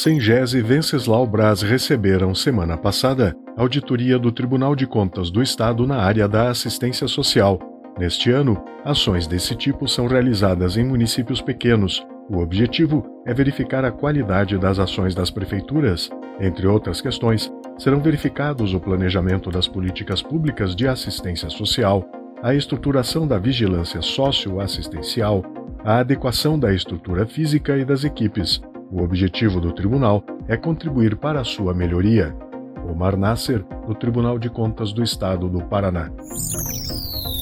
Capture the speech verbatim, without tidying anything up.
Sengese e Venceslau Braz receberam, semana passada, a auditoria do Tribunal de Contas do Estado na área da assistência social. Neste ano, ações desse tipo são realizadas em municípios pequenos. O objetivo é verificar a qualidade das ações das prefeituras. Entre outras questões, serão verificados o planejamento das políticas públicas de assistência social, a estruturação da vigilância socioassistencial, a adequação da estrutura física e das equipes. O objetivo do tribunal é contribuir para a sua melhoria. Omar Nasser, do Tribunal de Contas do Estado do Paraná.